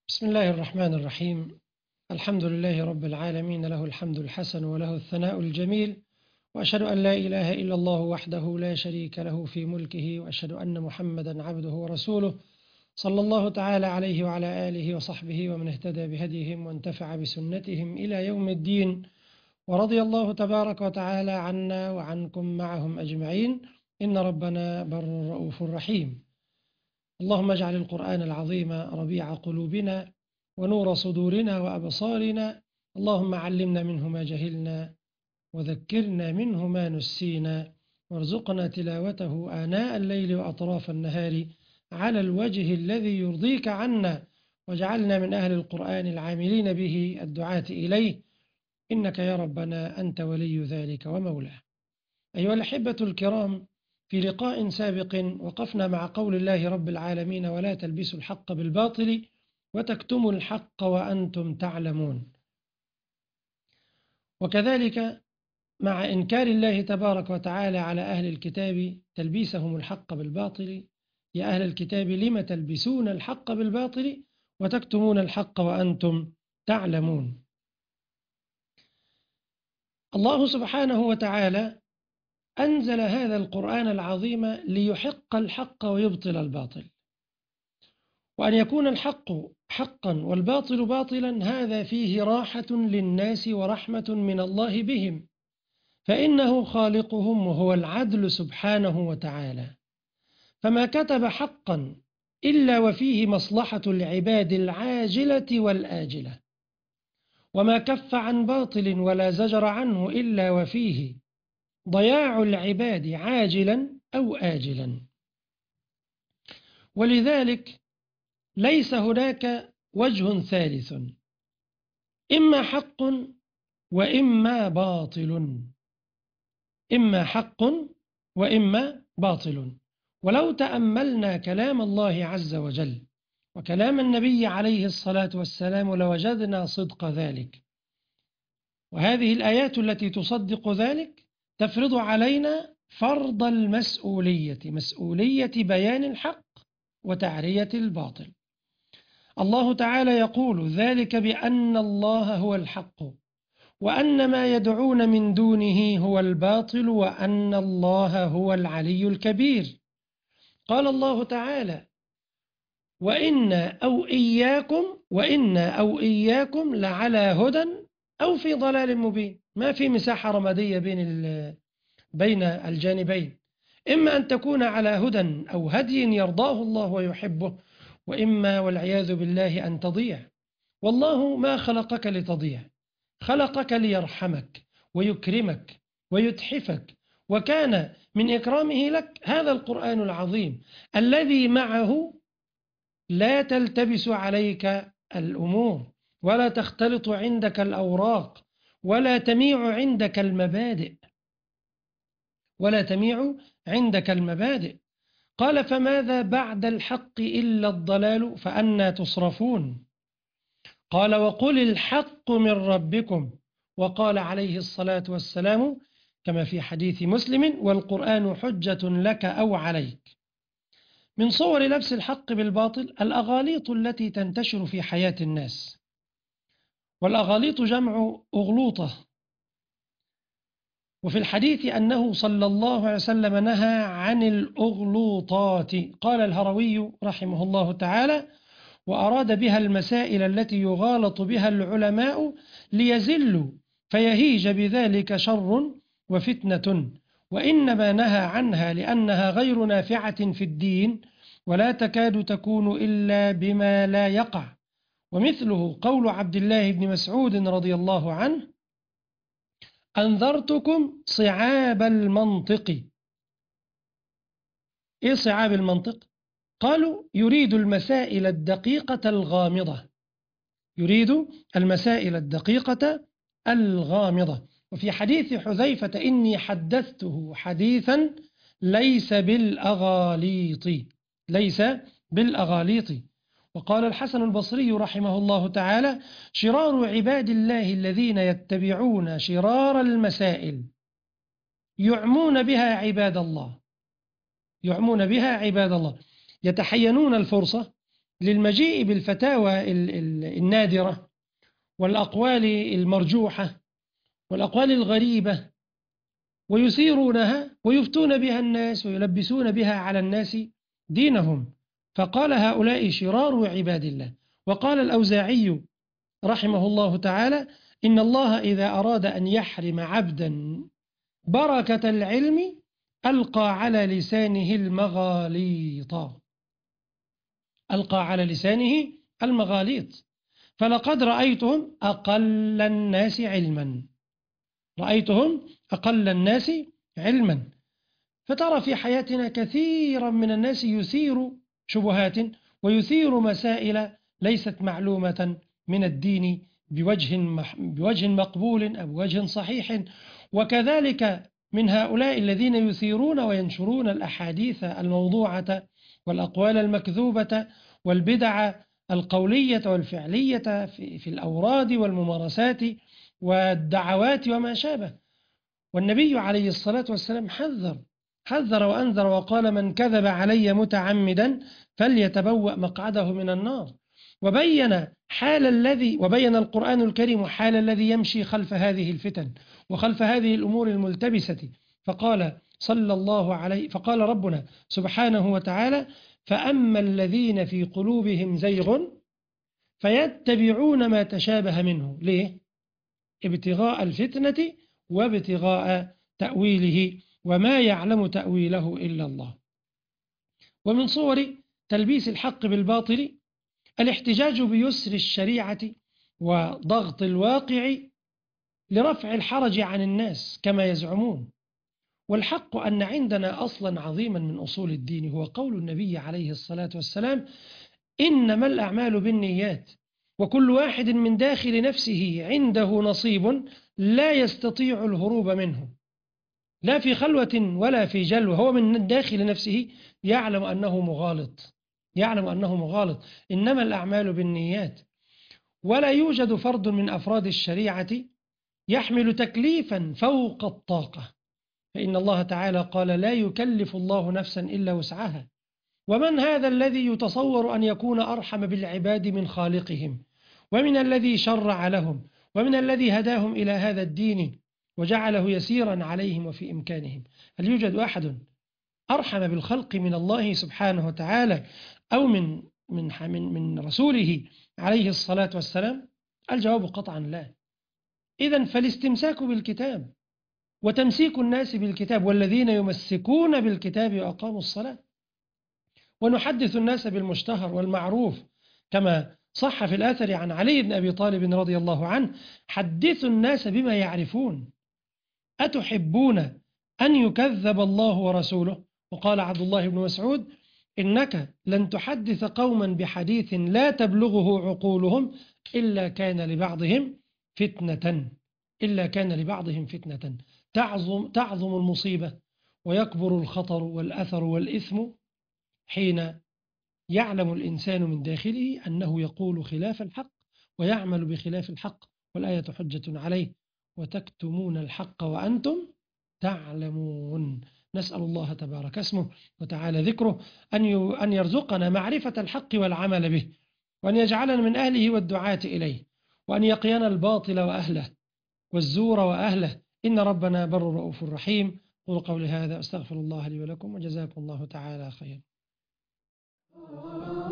بسم الله الرحمن الرحيم. الحمد لله رب العالمين، له الحمد الحسن وله الثناء الجميل، وأشهد أن لا إله إلا الله وحده لا شريك له في ملكه، وأشهد أن محمدا عبده ورسوله صلى الله تعالى عليه وعلى آله وصحبه ومن اهتدى بهديهم وانتفع بسنتهم إلى يوم الدين. ورضي الله تبارك وتعالى عنا وعنكم معهم أجمعين، إن ربنا بر رؤوف رحيم. اللهم اجعل القرآن العظيم ربيع قلوبنا ونور صدورنا وأبصارنا. اللهم علمنا منه ما جهلنا وذكرنا منه ما نسينا، وارزقنا تلاوته آناء الليل وأطراف النهار على الوجه الذي يرضيك عنا، واجعلنا من أهل القرآن العاملين به الدعاة إليه، إنك يا ربنا أنت ولي ذلك ومولاه. أيها الأحبة الكرام، في لقاء سابق وقفنا مع قول الله رب العالمين: ولا تلبسوا الحق بالباطل وتكتموا الحق وأنتم تعلمون. وكذلك مع إنكار الله تبارك وتعالى على أهل الكتاب تلبيسهم الحق بالباطل: يا أهل الكتاب لم تلبسون الحق بالباطل وتكتمون الحق وأنتم تعلمون. الله سبحانه وتعالى أنزل هذا القرآن العظيم ليحق الحق ويبطل الباطل، وأن يكون الحق حقا والباطل باطلا هذا فيه راحة للناس ورحمة من الله بهم، فإنه خالقهم وهو العدل سبحانه وتعالى، فما كتب حقا إلا وفيه مصلحة العباد العاجلة والآجلة، وما كف عن باطل ولا زجر عنه إلا وفيه ضياع العباد عاجلا أو آجلا. ولذلك ليس هناك وجه ثالث، إما حق وإما باطل، إما حق وإما باطل. ولو تأملنا كلام الله عز وجل وكلام النبي عليه الصلاة والسلام لوجدنا صدق ذلك، وهذه الآيات التي تصدق ذلك تفرض علينا فرض المسؤولية، مسؤولية بيان الحق وتعرية الباطل. الله تعالى يقول: ذلك بأن الله هو الحق وأن ما يدعون من دونه هو الباطل وأن الله هو العلي الكبير. قال الله تعالى: وإنا أو إياكم لعلى هدى أو في ضلال مبين. ما في مساحة رمادية بين الجانبين، إما أن تكون على هدى أو هدي يرضاه الله ويحبه، وإما والعياذ بالله أن تضيع. والله ما خلقك لتضيع، خلقك ليرحمك ويكرمك ويتحفك، وكان من إكرامه لك هذا القرآن العظيم الذي معه لا تلتبس عليك الأمور ولا تختلط عندك الأوراق ولا تميع عندك المبادئ، ولا تميع عندك المبادئ. قال: فماذا بعد الحق إلا الضلال فأنى تصرفون. قال: وقل الحق من ربكم. وقال عليه الصلاة والسلام كما في حديث مسلم: والقرآن حجة لك أو عليك. من صور لبس الحق بالباطل الأغاليط التي تنتشر في حياة الناس، والأغاليط جمع أغلوطة. وفي الحديث أنه صلى الله عليه وسلم نهى عن الأغلوطات. قال الهروي رحمه الله تعالى: وأراد بها المسائل التي يغالط بها العلماء ليزلوا فيهيج بذلك شر وفتنة، وإنما نهى عنها لأنها غير نافعة في الدين ولا تكاد تكون إلا بما لا يقع. ومثله قول عبد الله بن مسعود رضي الله عنه: أنذرتكم صعاب المنطق. إيه صعاب المنطق؟ قالوا: يريد المسائل الدقيقة الغامضة، يريد المسائل الدقيقة الغامضة. وفي حديث حذيفة: إني حدثته حديثا ليس بالأغاليط، ليس بالأغاليط. وقال الحسن البصري رحمه الله تعالى: شرار عباد الله الذين يتبعون شرار المسائل يعمون بها عباد الله، يعمون بها عباد الله، يتحينون الفرصة للمجيء بالفتاوى النادرة والأقوال المرجوحة والأقوال الغريبة، ويثيرونها ويفتون بها الناس ويلبسون بها على الناس دينهم. فقال هؤلاء شرار عباد الله. وقال الأوزاعي رحمه الله تعالى: إن الله إذا أراد أن يحرم عبدا بركة العلم ألقى على لسانه المغاليط. ألقى على لسانه المغاليط. فلقد رأيتهم أقل الناس علما. رأيتهم أقل الناس علما. فترى في حياتنا كثيرا من الناس يثير شبهات ويثير مسائل ليست معلومة من الدين بوجه مقبول أو بوجه صحيح. وكذلك من هؤلاء الذين يثيرون وينشرون الأحاديث الموضوعة والأقوال المكذوبة والبدع القولية والفعلية في الأوراد والممارسات والدعوات وما شابه. والنبي عليه الصلاة والسلام حذر وأنذر وقال: من كذب علي متعمدا فليتبوأ مقعده من النار. وبين القرآن الكريم حال الذي يمشي خلف هذه الفتن وخلف هذه الأمور الملتبسة. فقال ربنا سبحانه وتعالى: فأما الذين في قلوبهم زيغ فيتبعون ما تشابه منه. ليه؟ ابتغاء الفتنة وابتغاء تأويله وما يعلم تأويله إلا الله. ومن صور تلبيس الحق بالباطل الاحتجاج بيسر الشريعة وضغط الواقع لرفع الحرج عن الناس كما يزعمون. والحق أن عندنا أصلا عظيما من أصول الدين هو قول النبي عليه الصلاة والسلام: إنما الأعمال بالنيات وكل واحد من داخل نفسه عنده نصيب لا يستطيع الهروب منه، لا في خلوة ولا في جلوة. هو من داخل نفسه يعلم أنه مغالط. إنما الأعمال بالنيات. ولا يوجد فرد من أفراد الشريعة يحمل تكليفا فوق الطاقة، فإن الله تعالى قال: لا يكلف الله نفسا إلا وسعها. ومن هذا الذي يتصور أن يكون أرحم بالعباد من خالقهم، ومن الذي شرع لهم، ومن الذي هداهم إلى هذا الدين وجعله يسيرا عليهم وفي إمكانهم؟ هل يوجد أحد أرحم بالخلق من الله سبحانه وتعالى أو من رسوله عليه الصلاة والسلام؟ الجواب قطعا لا. إذن فالاستمساك بالكتاب وتمسيك الناس بالكتاب، والذين يمسكون بالكتاب وأقاموا الصلاة. ونحدث الناس بالمشتهر والمعروف كما صح في الآثر عن علي بن أبي طالب رضي الله عنه: حدثوا الناس بما يعرفون أتحبون أن يكذب الله ورسوله؟ وقال عبد الله بن مسعود: إنك لن تحدث قوما بحديث لا تبلغه عقولهم إلا كان لبعضهم فتنة تعظم المصيبة ويكبر الخطر والأثر والإثم حين يعلم الإنسان من داخله أنه يقول خلاف الحق ويعمل بخلاف الحق، والآية حجة عليه: وتكتمون الحق وأنتم تعلمون. نسأل الله تبارك اسمه وتعالى ذكره أن يرزقنا معرفة الحق والعمل به، وأن يجعلنا من أهله والدعاة إليه، وأن يقينا الباطل وأهله والزور وأهله. إن ربنا بر رؤوف رحيم. قولوا قولي هذا أستغفر الله لي ولكم، وجزاكم الله تعالى خيرا.